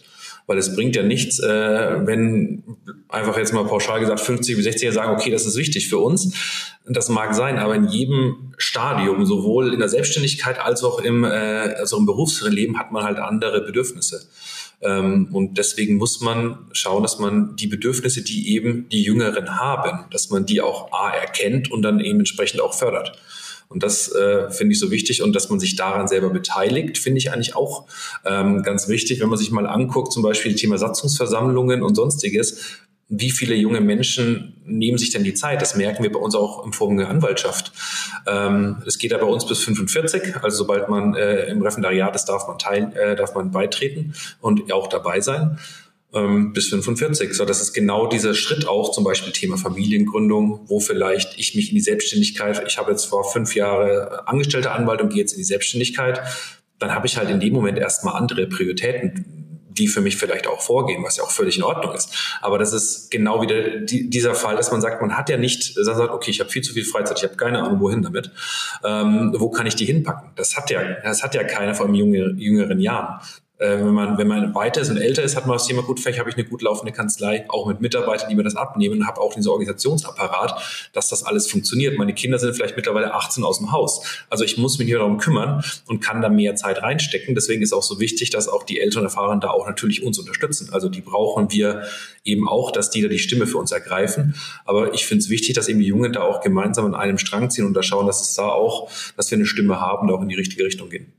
Weil es bringt ja nichts, äh, wenn einfach jetzt mal pauschal gesagt fünfzig bis sechziger sagen, okay, das ist wichtig für uns. Das mag sein, aber in jedem Stadium, sowohl in der Selbstständigkeit als auch im, äh, also im Berufsleben, hat man halt andere Bedürfnisse. Ähm, und deswegen muss man schauen, dass man die Bedürfnisse, die eben die Jüngeren haben, dass man die auch A erkennt und dann eben entsprechend auch fördert. Und das äh, finde ich so wichtig, und dass man sich daran selber beteiligt, finde ich eigentlich auch ähm, ganz wichtig, wenn man sich mal anguckt, zum Beispiel das Thema Satzungsversammlungen und Sonstiges. Wie viele junge Menschen nehmen sich denn die Zeit? Das merken wir bei uns auch im Forum der Anwaltschaft. Ähm, es geht ja bei uns bis fünfundvierzig, also sobald man äh, im Referendariat ist, darf man teilen, äh, darf man beitreten und auch dabei sein. Bis fünfundvierzig. So, das ist genau dieser Schritt auch, zum Beispiel Thema Familiengründung, wo vielleicht ich mich in die Selbstständigkeit, ich habe jetzt vor fünf Jahre angestellter Anwalt und gehe jetzt in die Selbstständigkeit, dann habe ich halt in dem Moment erstmal andere Prioritäten, die für mich vielleicht auch vorgehen, was ja auch völlig in Ordnung ist. Aber das ist genau wieder die, dieser Fall, dass man sagt, man hat ja nicht, man sagt, okay, ich habe viel zu viel Freizeit, ich habe keine Ahnung, wohin damit. Ähm, wo kann ich die hinpacken? Das hat ja, das hat ja keiner, vor allem jüngere, jüngeren Jahren. Äh, wenn man, wenn man weiter ist und älter ist, hat man das Thema, gut, vielleicht habe ich eine gut laufende Kanzlei, auch mit Mitarbeitern, die mir das abnehmen, und habe auch diesen Organisationsapparat, dass das alles funktioniert. Meine Kinder sind vielleicht mittlerweile achtzehn aus dem Haus. Also ich muss mich hier darum kümmern und kann da mehr Zeit reinstecken. Deswegen ist auch so wichtig, dass auch die älteren Erfahrenen da auch natürlich uns unterstützen. Also die brauchen wir eben auch, dass die da die Stimme für uns ergreifen. Aber ich finde es wichtig, dass eben die Jungen da auch gemeinsam an einem Strang ziehen und da schauen, dass es da auch, dass wir eine Stimme haben, da auch in die richtige Richtung gehen.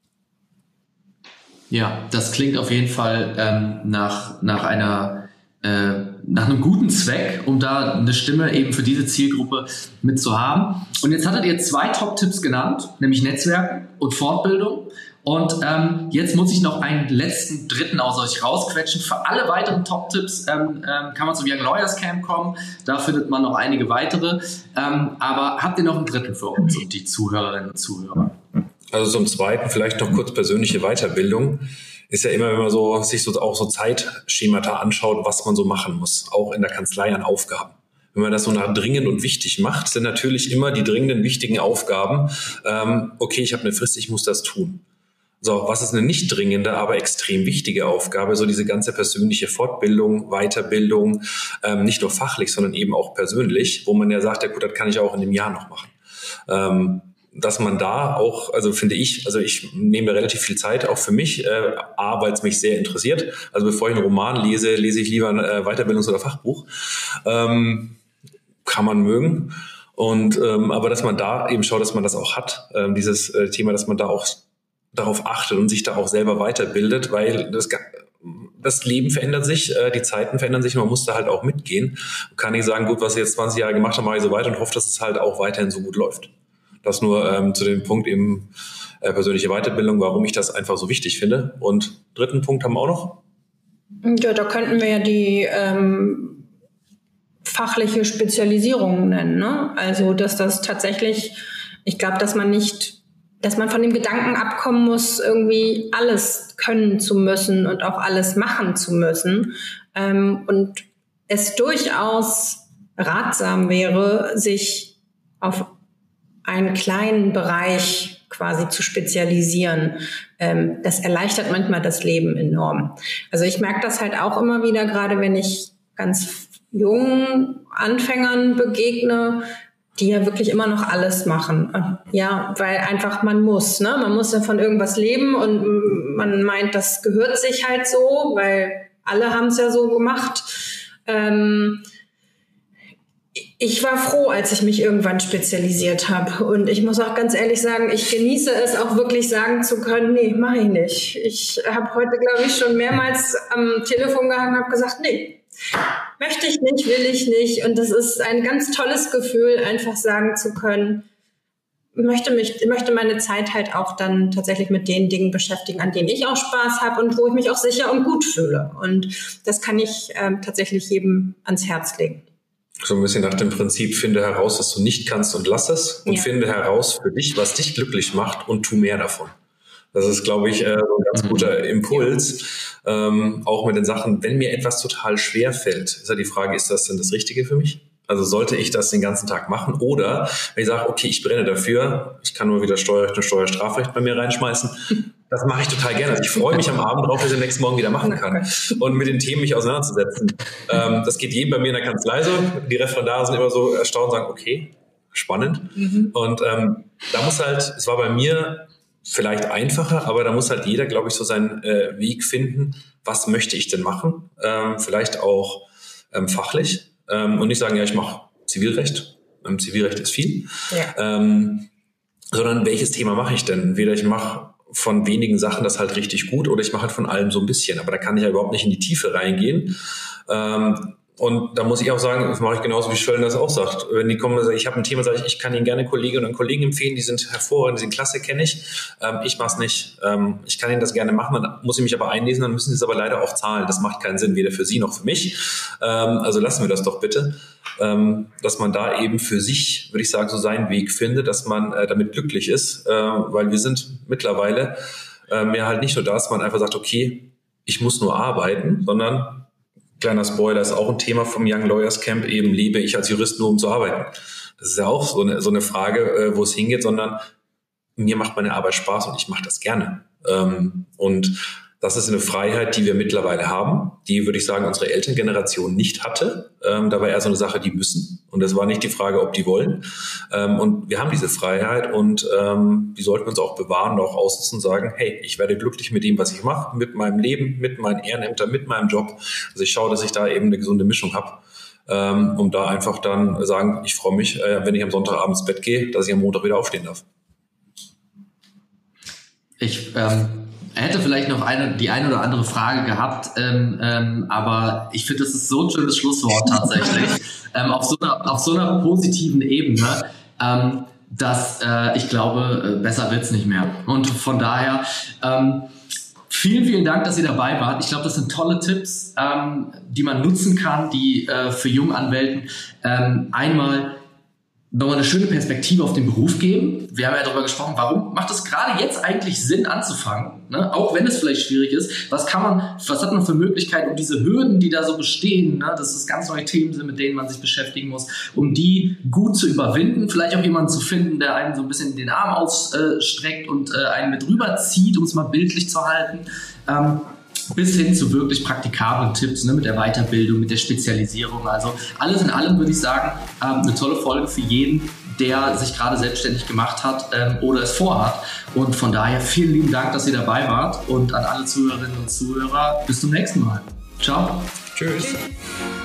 Ja, das klingt auf jeden Fall ähm, nach, nach einer, äh, nach einem guten Zweck, um da eine Stimme eben für diese Zielgruppe mitzuhaben. Und jetzt hattet ihr zwei Top-Tipps genannt, nämlich Netzwerken und Fortbildung. Und ähm, jetzt muss ich noch einen letzten, dritten aus euch rausquetschen. Für alle weiteren Top-Tipps ähm, ähm, kann man zum Young Lawyers Camp kommen. Da findet man noch einige weitere. Ähm, aber habt ihr noch einen dritten für uns und die Zuhörerinnen und Zuhörer? Also zum Zweiten vielleicht noch kurz persönliche Weiterbildung. Ist ja immer, wenn man so sich so auch so Zeitschemata anschaut, was man so machen muss, auch in der Kanzlei an Aufgaben. Wenn man das so nach dringend und wichtig macht, sind natürlich immer die dringenden, wichtigen Aufgaben. Ähm, okay, ich habe eine Frist, ich muss das tun. So, was ist eine nicht dringende, aber extrem wichtige Aufgabe? So diese ganze persönliche Fortbildung, Weiterbildung, ähm, nicht nur fachlich, sondern eben auch persönlich, wo man ja sagt, ja gut, das kann ich auch in einem Jahr noch machen. Ähm, dass man da auch, also finde ich, also ich nehme relativ viel Zeit auch für mich, äh, A, weil es mich sehr interessiert. Also bevor ich einen Roman lese, lese ich lieber ein äh, Weiterbildungs- oder Fachbuch. Ähm, kann man mögen. Und ähm, aber dass man da eben schaut, dass man das auch hat, ähm, dieses äh, Thema, dass man da auch darauf achtet und sich da auch selber weiterbildet, weil das das Leben verändert sich, äh, die Zeiten verändern sich und man muss da halt auch mitgehen. Man kann nicht sagen, gut, was ich jetzt zwanzig Jahre gemacht habe, mache ich so weiter und hoffe, dass es halt auch weiterhin so gut läuft. Das nur ähm, zu dem Punkt eben äh, persönliche Weiterbildung, warum ich das einfach so wichtig finde. Und dritten Punkt haben wir auch noch? Ja, da könnten wir ja die ähm, fachliche Spezialisierung nennen, ne? Also, dass das tatsächlich, ich glaube, dass man nicht, dass man von dem Gedanken abkommen muss, irgendwie alles können zu müssen und auch alles machen zu müssen. Ähm, und es durchaus ratsam wäre, sich auf einen kleinen Bereich quasi zu spezialisieren. Ähm, das erleichtert manchmal das Leben enorm. Also ich merke das halt auch immer wieder, gerade wenn ich ganz jungen Anfängern begegne, die ja wirklich immer noch alles machen. Ja, weil einfach man muss, ne? Man muss ja von irgendwas leben und man meint, das gehört sich halt so, weil alle haben es ja so gemacht. Ähm, Ich war froh, als ich mich irgendwann spezialisiert habe. Und ich muss auch ganz ehrlich sagen, ich genieße es auch wirklich sagen zu können, nee, mache ich nicht. Ich habe heute, glaube ich, schon mehrmals am Telefon gehangen und habe gesagt, nee, möchte ich nicht, will ich nicht. Und das ist ein ganz tolles Gefühl, einfach sagen zu können, möchte mich, möchte meine Zeit halt auch dann tatsächlich mit den Dingen beschäftigen, an denen ich auch Spaß habe und wo ich mich auch sicher und gut fühle. Und das kann ich ähm, tatsächlich jedem ans Herz legen. So ein bisschen nach dem Prinzip, finde heraus, was du nicht kannst und lass es. Und ja. Finde heraus für dich, was dich glücklich macht und tu mehr davon. Das ist, glaube ich, äh, so ein ganz guter Impuls. Ja. Ähm, auch mit den Sachen, wenn mir etwas total schwer fällt, ist ja die Frage, ist das denn das Richtige für mich? Also sollte ich das den ganzen Tag machen? Oder wenn ich sage, okay, ich brenne dafür, ich kann nur wieder Steuerrecht und Steuerstrafrecht bei mir reinschmeißen, Das mache ich total gerne. Also ich freue mich am Abend drauf, dass ich am nächsten Morgen wieder machen kann und mit den Themen mich auseinanderzusetzen. Ähm, das geht jedem bei mir in der Kanzlei so. Die Referendare sind immer so erstaunt und sagen, okay, spannend. Mhm. Und ähm, da muss halt, es war bei mir vielleicht einfacher, aber da muss halt jeder, glaube ich, so seinen äh, Weg finden, was möchte ich denn machen? Ähm, vielleicht auch ähm, fachlich ähm, und nicht sagen, ja, ich mache Zivilrecht. Ähm, Zivilrecht ist viel. Ja. Ähm, sondern welches Thema mache ich denn? Entweder ich mache von wenigen Sachen das halt richtig gut oder ich mache halt von allem so ein bisschen. Aber da kann ich ja überhaupt nicht in die Tiefe reingehen. Ähm, und da muss ich auch sagen, das mache ich genauso, wie Schöllen das auch sagt. Wenn die kommen und sagen, ich habe ein Thema, sage ich, ich kann Ihnen gerne Kolleginnen und Kollegen empfehlen, die sind hervorragend, die sind klasse, kenne ich. Ähm, ich mache es nicht. Ähm, ich kann Ihnen das gerne machen, dann muss ich mich aber einlesen, dann müssen Sie es aber leider auch zahlen. Das macht keinen Sinn, weder für Sie noch für mich. Ähm, also lassen wir das doch bitte. Ähm, dass man da eben für sich, würde ich sagen, so seinen Weg findet, dass man äh, damit glücklich ist, äh, weil wir sind mittlerweile äh, mehr halt nicht nur da, dass man einfach sagt, okay, ich muss nur arbeiten, sondern, kleiner Spoiler, ist auch ein Thema vom Young Lawyers Camp, eben lebe ich als Jurist nur, um zu arbeiten. Das ist ja auch so eine, so eine Frage, äh, wo es hingeht, sondern mir macht meine Arbeit Spaß und ich mache das gerne. Ähm, und das ist eine Freiheit, die wir mittlerweile haben, die, würde ich sagen, unsere Elterngeneration nicht hatte. Ähm, da war eher so eine Sache, die müssen. Und das war nicht die Frage, ob die wollen. Ähm, und wir haben diese Freiheit und ähm, die sollten wir uns auch bewahren und auch ausnutzen und sagen, hey, ich werde glücklich mit dem, was ich mache, mit meinem Leben, mit meinen Ehrenämtern, mit meinem Job. Also ich schaue, dass ich da eben eine gesunde Mischung habe, ähm, um da einfach dann sagen, ich freue mich, äh, wenn ich am Sonntagabend ins Bett gehe, dass ich am Montag wieder aufstehen darf. Ich ähm Er hätte vielleicht noch eine, die eine oder andere Frage gehabt, ähm, ähm, aber ich finde, das ist so ein schönes Schlusswort tatsächlich, ähm, auf, so einer, auf so einer positiven Ebene, ähm, dass äh, ich glaube, äh, besser wird's nicht mehr. Und von daher, ähm, vielen, vielen Dank, dass ihr dabei wart. Ich glaube, das sind tolle Tipps, ähm, die man nutzen kann, die äh, für Junganwälten ähm, einmal nochmal eine schöne Perspektive auf den Beruf geben. Wir haben ja darüber gesprochen, warum macht es gerade jetzt eigentlich Sinn anzufangen, ne? Auch wenn es vielleicht schwierig ist. Was kann man, was hat man für Möglichkeiten, um diese Hürden, die da so bestehen, ne? Dass es ganz neue Themen sind, mit denen man sich beschäftigen muss, um die gut zu überwinden, vielleicht auch jemanden zu finden, der einen so ein bisschen den Arm ausstreckt und äh, einen mit rüberzieht, um es mal bildlich zu halten. Ähm, bis hin zu wirklich praktikablen Tipps, ne, mit der Weiterbildung, mit der Spezialisierung. Also alles in allem würde ich sagen, ähm, eine tolle Folge für jeden, der sich gerade selbstständig gemacht hat ähm, oder es vorhat. Und von daher vielen lieben Dank, dass ihr dabei wart und an alle Zuhörerinnen und Zuhörer bis zum nächsten Mal. Ciao. Tschüss.